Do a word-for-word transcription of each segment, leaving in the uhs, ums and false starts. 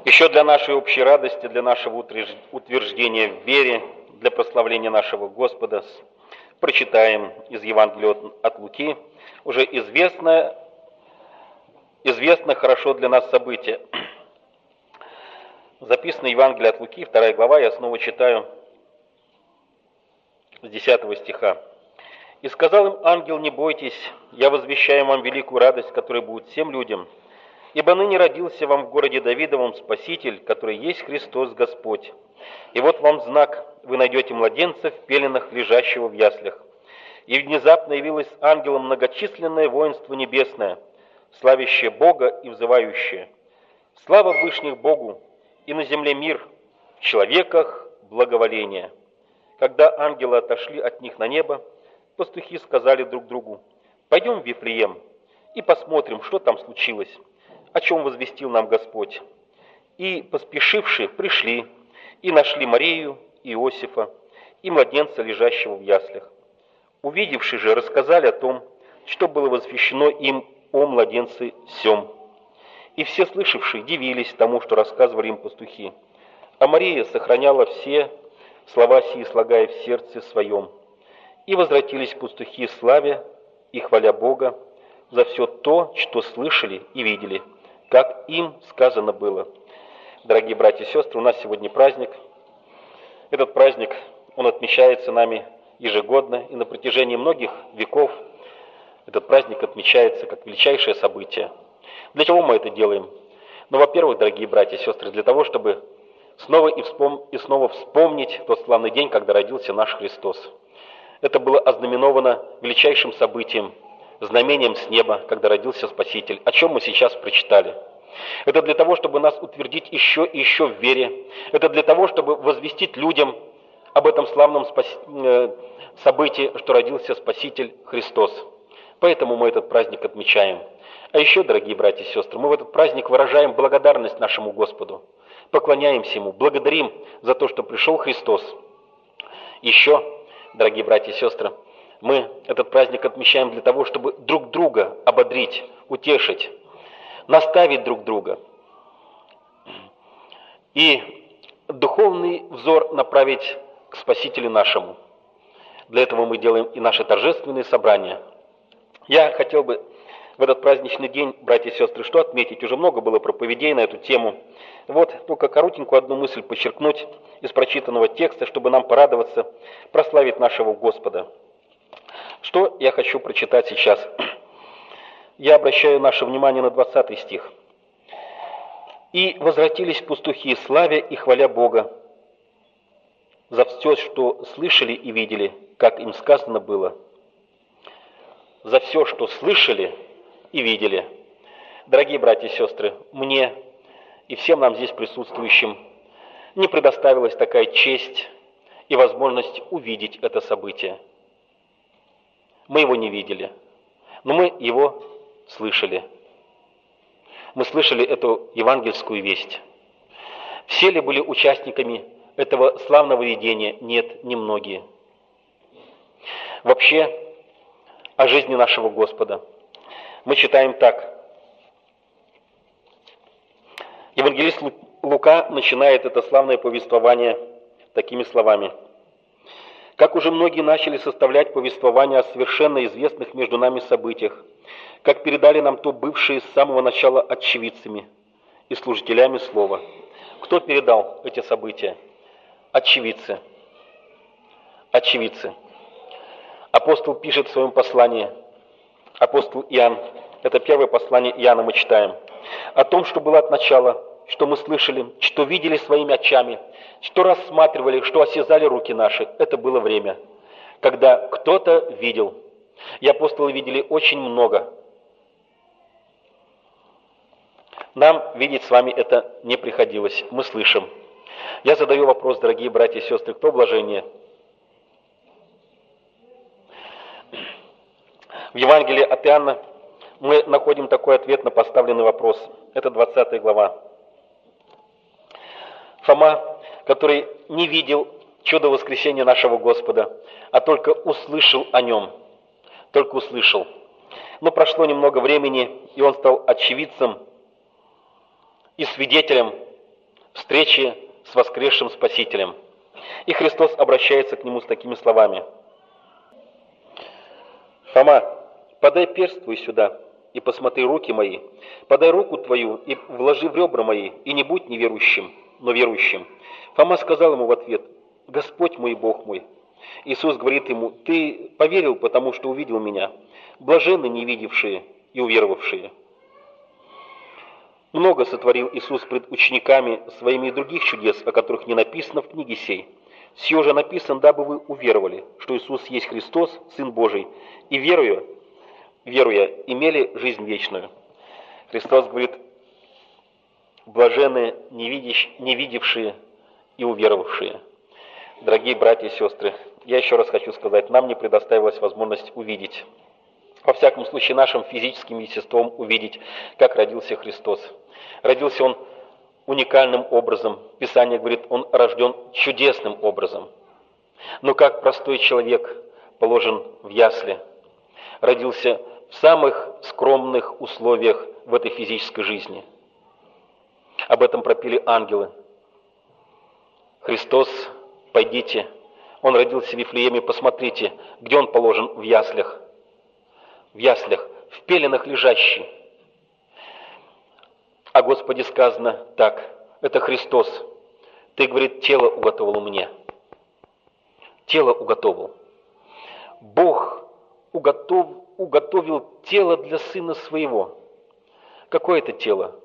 Еще для нашей общей радости, для нашего утверждения в вере, для прославления нашего Господа прочитаем из Евангелия от Луки уже известное, известно хорошо для нас событие. Записано Евангелие от Луки, вторая глава, я снова читаю с десятого стиха. «И сказал им ангел: не бойтесь, я возвещаю вам великую радость, которая будет всем людям. Ибо ныне родился вам в городе Давидовом Спаситель, который есть Христос Господь. И вот вам знак: вы найдете младенца в пеленах, лежащего в яслях». И внезапно явилось ангелом многочисленное воинство небесное, славящее Бога и взывающее: «Слава вышних Богу, и на земле мир, в человеках благоволение». Когда ангелы отошли от них на небо, пастухи сказали друг другу: «Пойдем в Вифлеем и посмотрим, что там случилось, о чем возвестил нам Господь». И, поспешивши, пришли и нашли Марию и Иосифа и младенца, лежащего в яслях. Увидевши же, рассказали о том, что было возвещено им о младенце сем. И все слышавшие дивились тому, что рассказывали им пастухи. А Мария сохраняла все слова сии, слагая в сердце своем. И возвратились пастухи, славя и хваля Бога за все то, что слышали и видели, как им сказано было. Дорогие братья и сестры, у нас сегодня праздник. Этот праздник, он отмечается нами ежегодно, и на протяжении многих веков этот праздник отмечается как величайшее событие. Для чего мы это делаем? Ну, во-первых, дорогие братья и сестры, для того, чтобы снова и, вспом... и снова вспомнить тот славный день, когда родился наш Христос. Это было ознаменовано величайшим событием, знамением с неба, когда родился Спаситель, о чем мы сейчас прочитали. Это для того, чтобы нас утвердить еще и еще в вере. Это для того, чтобы возвестить людям об этом славном спас... событии, что родился Спаситель Христос. Поэтому мы этот праздник отмечаем. А еще, дорогие братья и сестры, мы в этот праздник выражаем благодарность нашему Господу. Поклоняемся Ему, благодарим за то, что пришел Христос. Еще, дорогие братья и сестры, мы этот праздник отмечаем для того, чтобы друг друга ободрить, утешить, наставить друг друга и духовный взор направить к Спасителю нашему. Для этого мы делаем и наши торжественные собрания. Я хотел бы в этот праздничный день, братья и сестры, что отметить? Уже много было проповедей на эту тему. Вот только коротенькую одну мысль подчеркнуть из прочитанного текста, чтобы нам порадоваться, прославить нашего Господа. Что я хочу прочитать сейчас? Я обращаю наше внимание на двадцатый стих. «И возвратились пастухи, славя и хваля Бога за все, что слышали и видели, как им сказано было». За все, что слышали и видели. Дорогие братья и сестры, мне и всем нам здесь присутствующим не предоставилась такая честь и возможность увидеть это событие. Мы его не видели, но мы его слышали. Мы слышали эту евангельскую весть. Все ли были участниками этого славного видения? Нет, немногие. Вообще, о жизни нашего Господа мы читаем так. Евангелист Лука начинает это славное повествование такими словами. «Как уже многие начали составлять повествование о совершенно известных между нами событиях, как передали нам то бывшие с самого начала очевидцами и служителями слова». Кто передал эти события? Очевидцы. Очевидцы. Апостол пишет в своем послании, апостол Иоанн, это первое послание Иоанна мы читаем, о том, что было от начала, что мы слышали, что видели своими очами, что рассматривали, что осязали руки наши. Это было время, когда кто-то видел. И апостолы видели очень много. Нам видеть с вами это не приходилось, мы слышим. Я задаю вопрос, дорогие братья и сестры, кто блажение? В Евангелии от Иоанна мы находим такой ответ на поставленный вопрос. Это двадцатая глава. Фома, который не видел чудо воскресения нашего Господа, а только услышал о нем. Только услышал. Но прошло немного времени, и он стал очевидцем и свидетелем встречи с воскресшим Спасителем. И Христос обращается к нему с такими словами: «Фома, подай перст твой сюда, и посмотри руки мои, подай руку твою и вложи в ребра мои, и не будь неверующим, но верующим». Фома сказал ему в ответ: «Господь мой и Бог мой». Иисус говорит ему: «Ты поверил, потому что увидел меня. Блаженны не видевшие и уверовавшие». Много сотворил Иисус пред учениками своими и других чудес, о которых не написано в книге сей. Сие же написано, дабы вы уверовали, что Иисус есть Христос, Сын Божий, и веруя, веруя, имели жизнь вечную. Христос говорит: блаженны не видевшие и уверовавшие. Дорогие братья и сестры, я еще раз хочу сказать, нам не предоставилась возможность увидеть, во всяком случае нашим физическим естеством увидеть, как родился Христос. Родился Он уникальным образом. Писание говорит, Он рожден чудесным образом. Но как простой человек положен в ясли, родился в самых скромных условиях в этой физической жизни. Об этом пропели ангелы. Христос, пойдите, Он родился в Вифлееме, посмотрите, где Он положен в яслях. В яслях, в пеленах лежащий. О Господе сказано так: это Христос. Ты, говорит, тело уготовил мне. Тело уготовил. Бог уготов, уготовил тело для Сына Своего. Какое это тело?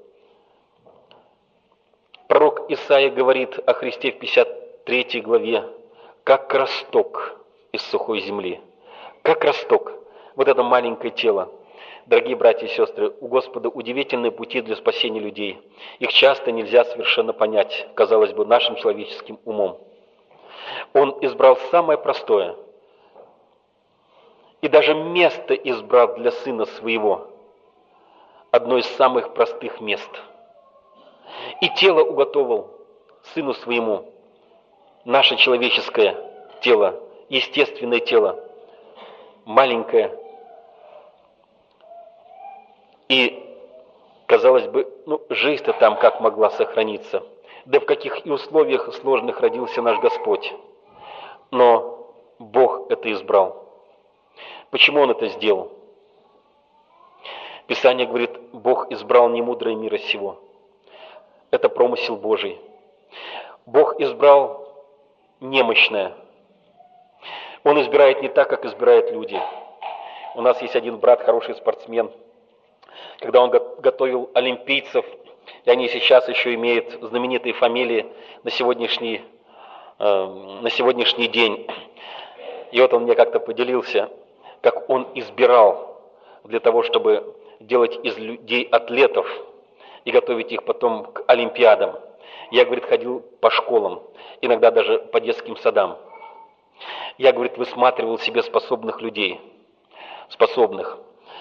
Пророк Исаия говорит о Христе в пятьдесят третьей главе: как росток из сухой земли. Как росток. Вот это маленькое тело. Дорогие братья и сестры, у Господа удивительные пути для спасения людей. Их часто нельзя совершенно понять, казалось бы, нашим человеческим умом. Он избрал самое простое. И даже место избрал для Сына Своего. Одно из самых простых мест. И тело уготовил Сыну Своему. Наше человеческое тело, естественное тело, маленькое. И, казалось бы, ну, жизнь-то там как могла сохраниться. Да в каких и условиях сложных родился наш Господь. Но Бог это избрал. Почему Он это сделал? Писание говорит, Бог избрал немудрое мира сего. Это промысел Божий. Бог избрал немощное. Он избирает не так, как избирают люди. У нас есть один брат, хороший спортсмен. Когда он готовил олимпийцев, и они сейчас еще имеют знаменитые фамилии на сегодняшний, э, на сегодняшний день. И вот он мне как-то поделился, как он избирал для того, чтобы делать из людей атлетов и готовить их потом к олимпиадам. Я, говорит, ходил по школам, иногда даже по детским садам. Я, говорит, высматривал себе способных людей, способных.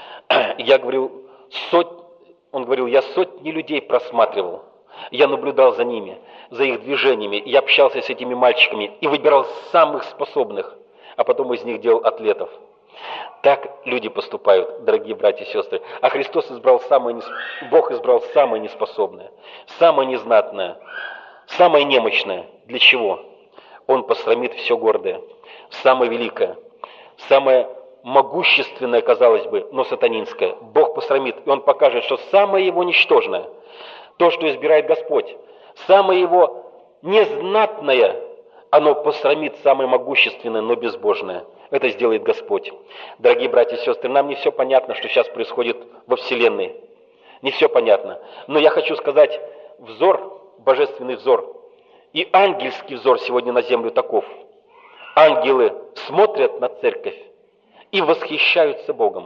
Я говорил, сот... он говорил, я сотни людей просматривал, я наблюдал за ними, за их движениями, я общался с этими мальчиками и выбирал самых способных, а потом из них делал атлетов. Так люди поступают, дорогие братья и сестры. А Христос избрал самое, Бог избрал самое неспособное, самое незнатное, самое немощное. Для чего? Он посрамит все гордое, самое великое, самое могущественное, казалось бы, но сатанинское. Бог посрамит, и Он покажет, что самое его ничтожное, то, что избирает Господь, самое его незнатное, оно посрамит самое могущественное, но безбожное. Это сделает Господь. Дорогие братья и сестры, нам не все понятно, что сейчас происходит во Вселенной. Не все понятно. Но я хочу сказать, взор, божественный взор и ангельский взор сегодня на землю таков. Ангелы смотрят на церковь и восхищаются Богом.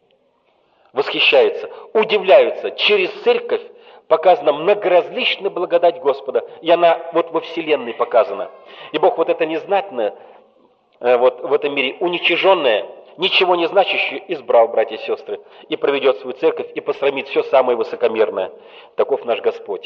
Восхищаются, удивляются. Через церковь показана многоразличная благодать Господа. И она вот во Вселенной показана. И Бог вот это незнатное, вот в этом мире уничиженное, ничего не значащее избрал, братья и сестры, и проведет свою церковь, и посрамит все самое высокомерное. Таков наш Господь.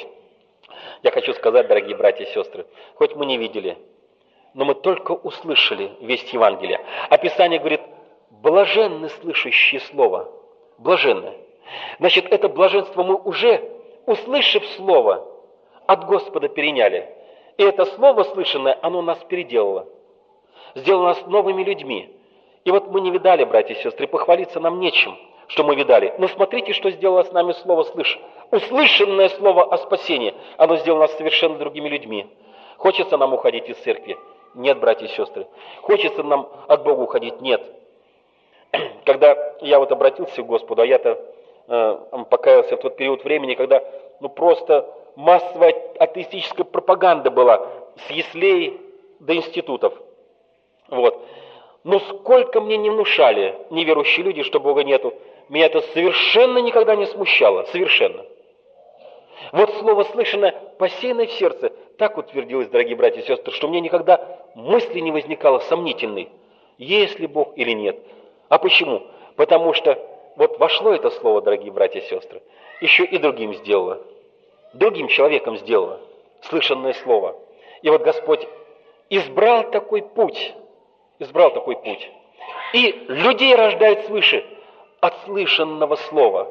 Я хочу сказать, дорогие братья и сестры, хоть мы не видели, но мы только услышали весть Евангелия. А Писание говорит, блаженны слышащие слово. Блаженны. Значит, это блаженство мы уже, услышав слово, от Господа переняли. И это слово слышанное, оно нас переделало. Сделало нас новыми людьми. И вот мы не видали, братья и сестры, похвалиться нам нечем, что мы видали. Но смотрите, что сделало с нами слово «слыш». Услышанное слово о спасении, оно сделало нас совершенно другими людьми. Хочется нам уходить из церкви? Нет, братья и сестры. Хочется нам от Бога уходить? Нет. Когда я вот обратился к Господу, а я-то э, покаялся в тот период времени, когда ну просто массовая атеистическая пропаганда была с яслей до институтов. Вот. Но сколько мне не внушали неверующие люди, что Бога нету, меня это совершенно никогда не смущало. Совершенно. Вот слово слышанное, посеянное в сердце, так утвердилось, дорогие братья и сестры, что мне никогда мысли не возникало сомнительной, есть ли Бог или нет. А почему? Потому что вот вошло это слово, дорогие братья и сестры, еще и другим сделало. Другим человеком сделало слышанное слово. И вот Господь избрал такой путь, избрал такой путь. И людей рождает свыше от слышанного слова.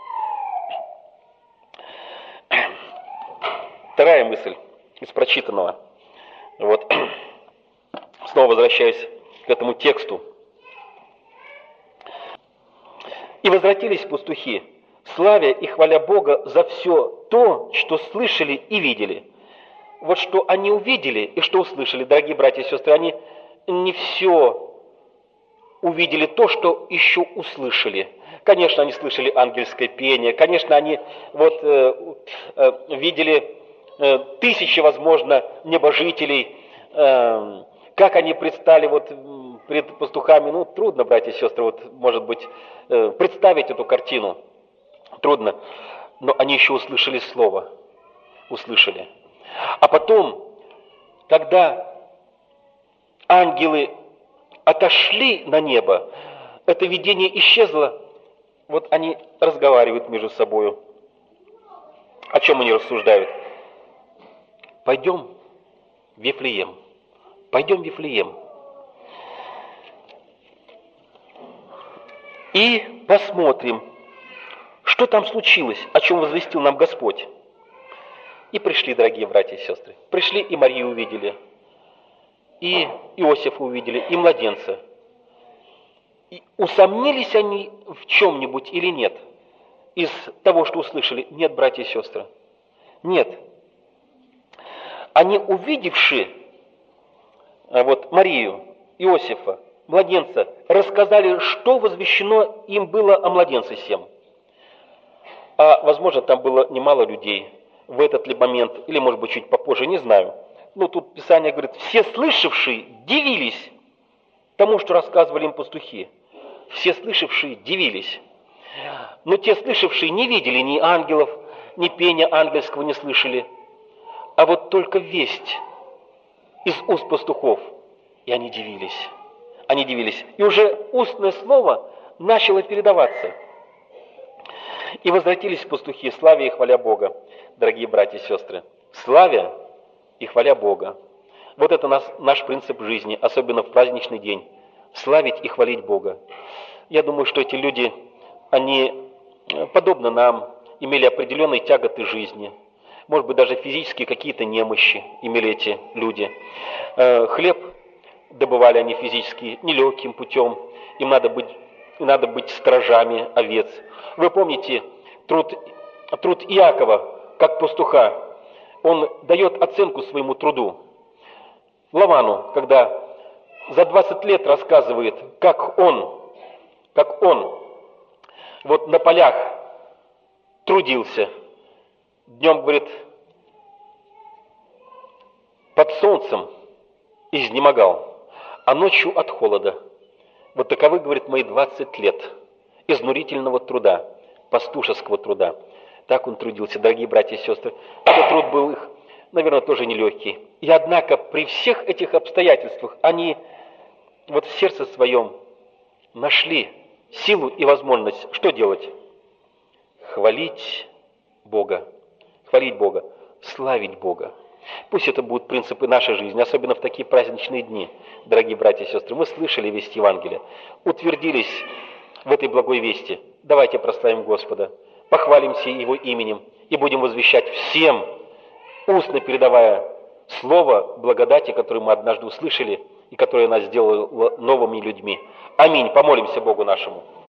Вторая мысль из прочитанного. Вот. Снова возвращаюсь к этому тексту. «И возвратились пастухи, славя и хваля Бога за все то, что слышали и видели». Вот что они увидели и что услышали, дорогие братья и сестры, они не все увидели то, что еще услышали. Конечно, они слышали ангельское пение, конечно, они вот, э, э, видели э, тысячи, возможно, небожителей, э, как они предстали вот пред пастухами. Ну, трудно, братья и сестры, вот, может быть, э, представить эту картину. Трудно. Но они еще услышали слово. Услышали. А потом, когда ангелы отошли на небо, это видение исчезло, вот они разговаривают между собой. О чем они рассуждают? Пойдем в Вифлеем. Пойдем в Вифлеем. И посмотрим, что там случилось, о чем возвестил нам Господь. И пришли, дорогие братья и сестры. Пришли и Марию увидели, и Иосифа увидели, и младенца. И усомнились они в чем-нибудь или нет из того, что услышали? Нет, братья и сестры. Нет. Они, увидевши вот, Марию, Иосифа, младенца, рассказали, что возвещено им было о младенце сем. А, возможно, там было немало людей в этот ли момент, или, может быть, чуть попозже, не знаю. Но тут Писание говорит, все слышавшие дивились тому, что рассказывали им пастухи. Все слышавшие дивились. Но те слышавшие не видели ни ангелов, ни пения ангельского не слышали, а вот только весть из уст пастухов. И они дивились. Они дивились. И уже устное слово начало передаваться. И возвратились пастухи, славя и хваля Бога, дорогие братья и сестры. Славя и хваля Бога. Вот это наш, наш принцип жизни, особенно в праздничный день. Славить и хвалить Бога. Я думаю, что эти люди, они, подобно нам, имели определенные тяготы жизни. Может быть, даже физические какие-то немощи имели эти люди. Хлеб добывали они физически нелегким путем. Им надо быть, надо быть стражами овец. Вы помните труд, труд Иакова, как пастуха. Он дает оценку своему труду. Лавану, когда за двадцать лет рассказывает, как он, как он вот на полях трудился. Днем, говорит, под солнцем изнемогал, а ночью от холода. Вот таковы, говорит, мои двадцать лет изнурительного труда, пастушеского труда. Так он трудился, дорогие братья и сестры. Этот труд был их, наверное, тоже нелегкий. И однако при всех этих обстоятельствах они вот в сердце своем нашли силу и возможность что делать? Хвалить Бога. Хвалить Бога, славить Бога. Пусть это будут принципы нашей жизни, особенно в такие праздничные дни, дорогие братья и сестры. Мы слышали весть Евангелия, утвердились в этой благой вести. Давайте прославим Господа, похвалимся Его именем и будем возвещать всем устно передавая слово благодати, которое мы однажды услышали и которое нас сделало новыми людьми. Аминь. Помолимся Богу нашему.